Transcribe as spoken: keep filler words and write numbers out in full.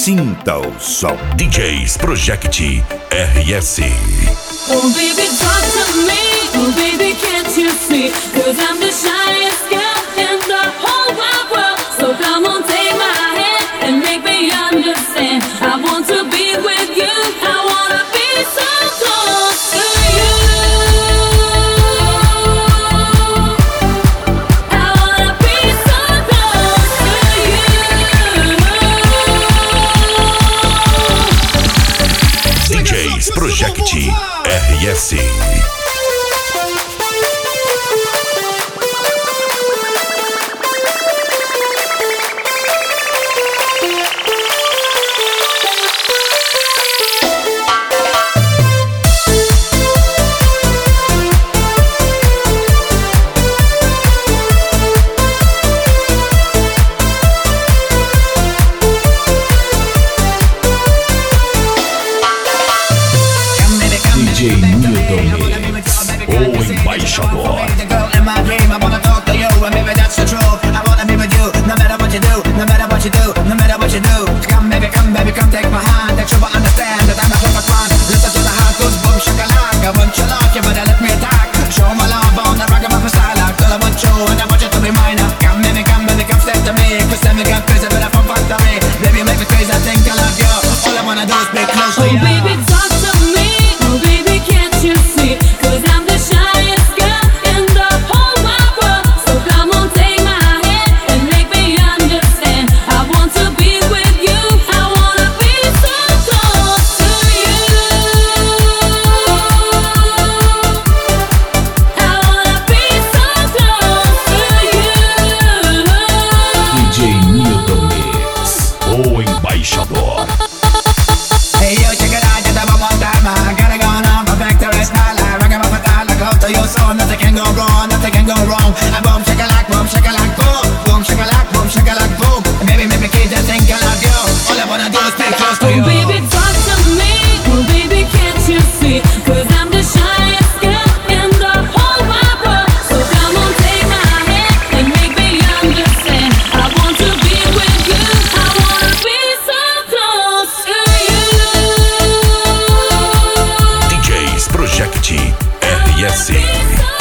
Sinta o som. D Js Project R S. Oh baby, talk to me. Oh baby, can't you see? Cause I'm the shyest girl in the whole wide world. So come on, take my hand and make me understand. I want to be with you. I wanna be so close to you. I wanna be so close to you. D Js Project R S. D J Nildo Mix, o embaixador. Oh baby, talk to me. Oh baby, can't you see? Cause I'm the shyest girl in the whole wide world. So come on, take my hand and make me understand. I want to be with you. I wanna be so close to you. I wanna be so close to you. D J Nildo Mix, o embaixador. Hey yo, check it out, just have a one time. I gotta go on, perfect the rest of my life. I got my fatal, I go to your soul. Nothing can go wrong, nothing can go wrong. I boom, shake a like, boom, shake a like, boom. Boom, shake a like, boom, shake a like, boom. And baby, make me kids just think I love you. All I wanna do is stay close to Oh you. baby, talk to me. Oh baby, can't you see? Cause I'm the shyest girl in the whole wide world. So come on, take my hand and make me understand. I want to be with you. I wanna be so close to you. D Js Project R S. Be so